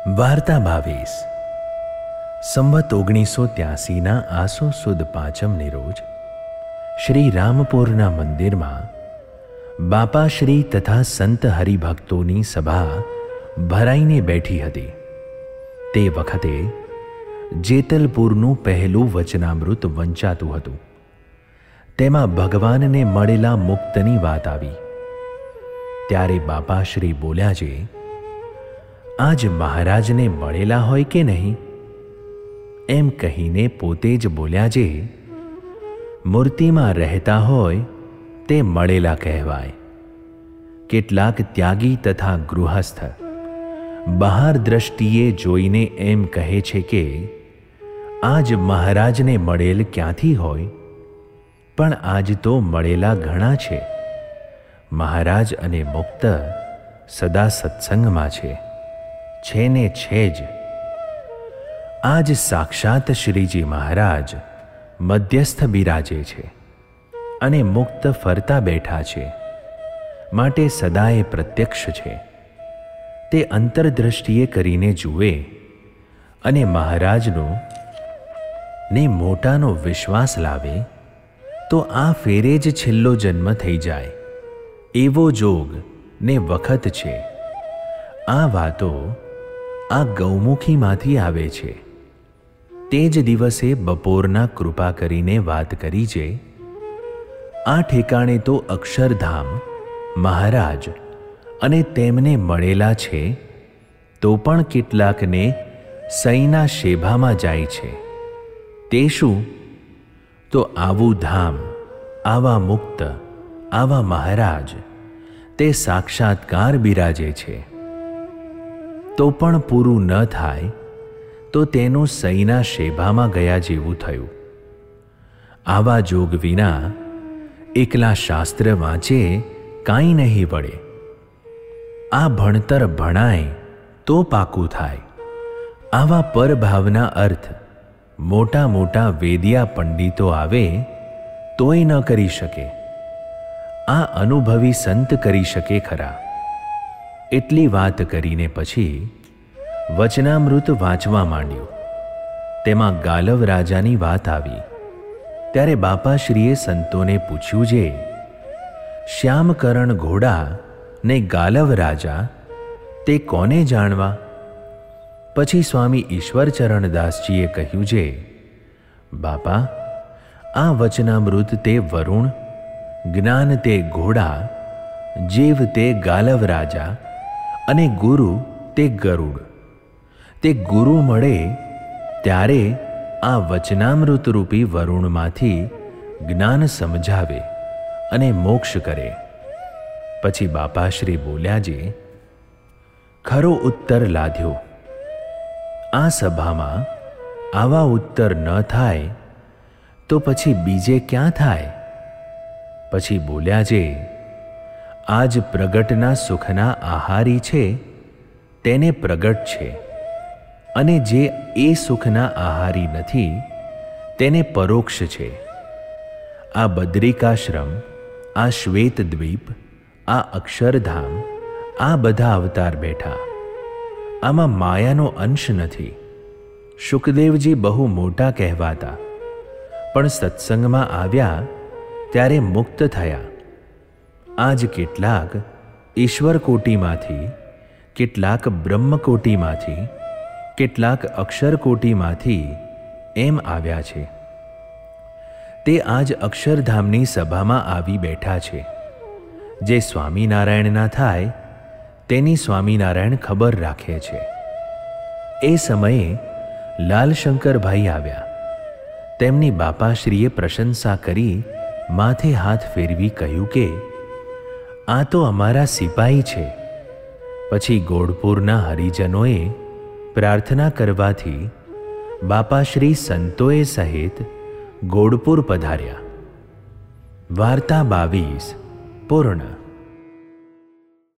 વાર્તા 22 સંવત 1983 આસો સુદ પાંચમની રોજ શ્રી રામપુરના મંદિરમાં બાપાશ્રી તથા સંત હરિભક્તોની સભા ભરાઈને બેઠી હતી. તે વખતે જેતલપુરનું પહેલું વચનામૃત વંચાતું હતું. તેમાં ભગવાનને મળેલા મુક્તની વાત આવી. ત્યારે બાપાશ્રી બોલ્યા છે, આજ મહારાજને મળેલા હોય કે નહીં? એમ કહીને પોતે જ બોલ્યા છે, મૂર્તિમાં રહેતા હોય તે મળેલા કહેવાય. કેટલાક ત્યાગી તથા ગૃહસ્થ બહાર દ્રષ્ટિએ જોઈને એમ કહે છે કે આજ મહારાજને મળેલ ક્યાંથી હોય? પણ આજ તો મળેલા ઘણા છે. મહારાજ અને મુક્ત સદા સત્સંગમાં છે ને છે જ. આજ સાક્ષાત શ્રીજી મહારાજ મધ્યસ્થ બિરાજે છે અને મુક્ત ફરતા બેઠા છે, માટે સદાય પ્રત્યક્ષ છે. તે અંતરદ્રષ્ટિએ કરીને જુએ અને મહારાજનો ને મોટાનો વિશ્વાસ લાવે તો આ ફેરે જ છેલ્લો જન્મ થઈ જાય એવો જોગ ને વખત છે. આ વાતો આ ગૌમુખીમાંથી આવે છે. તે જ દિવસે બપોરના કૃપા કરીને વાત કરી છે. આ ઠેકાણે તો અક્ષરધામ મહારાજ અને તેમને મળેલા છે, તો પણ કેટલાકને સૈના શેભામાં જાય છે. તે શું? તો આવું ધામ, આવા મુક્ત, આવા મહારાજ તે સાક્ષાત્કાર બિરાજે છે. તો પણ પૂરું ન થાય તો તેનું સૈના શેભામાં ગયા જેવું થયું. આવા જોગ વિના એકલા શાસ્ત્ર વાંચે કાંઈ નહીં વળે. આ ભણતર ભણાય તો પાકું થાય. આવા પરભાવના અર્થ મોટા મોટા વેદિયા પંડિતો આવે તોય ન કરી શકે. આ અનુભવી સંત કરી શકે ખરા. એટલી વાત કરીને પછી વચનામૃત વાંચવા માંડ્યું. તેમાં ગાલવ રાજાની વાત આવી. ત્યારે બાપાશ્રીએ સંતોને પૂછ્યું છે, શ્યામકરણ ઘોડા ને ગાલવ રાજા તે કોને જાણવા? પછી સ્વામી ઈશ્વરચરણદાસજીએ કહ્યું છે, બાપા, આ વચનામૃત તે વરુણ, જ્ઞાન તે ઘોડા, જીવ તે ગાલવ રાજા અને ગુરુ તે ગરુડ. તે ગુરુ મળે ત્યારે આ વચનામૃત રૂપી વરુણમાંથી જ્ઞાન સમજાવે અને મોક્ષ કરે. પછી બાપાશ્રી બોલ્યા છે, ખરો ઉત્તર લાદ્યો. આ સભામાં આવા ઉત્તર ન થાય તો પછી બીજે ક્યાં થાય? પછી બોલ્યા છે, આજ પ્રગટના સુખના આહારી છે તેને પ્રગટ છે, અને જે એ સુખના આહારી નથી તેને પરોક્ષ છે. આ બદ્રિકાશ્રમ, આ શ્વેતદ્વીપ, આ અક્ષરધામ, આ બધા અવતાર બેઠા. આમાં માયાનો અંશ નથી. શુકદેવજી બહુ મોટા કહેવાતા, પણ સત્સંગમાં આવ્યા ત્યારે મુક્ત થયા. આજ કેટલાક ઈશ્વરકોટીમાંથી, કેટલાક બ્રહ્મકોટીમાંથી, કેટલાક અક્ષરકોટીમાંથી એમ આવ્યા છે. તે આજ અક્ષરધામની સભામાં આવી બેઠા છે. જે સ્વામિનારાયણના થાય તેની સ્વામિનારાયણ ખબર રાખે છે. એ સમયે લાલશંકરભાઈ આવ્યા. તેમની બાપાશ્રીએ પ્રશંસા કરી માથે હાથ ફેરવી કહ્યું કે આ તો અમારા સિપાહી છે. પછી ગોળપુરના હરિજનોએ પ્રાર્થના કરવાથી બાપાશ્રી સંતોએ સહિત ગોળપુર પધાર્યા. વાર્તા 22 પૂર્ણ.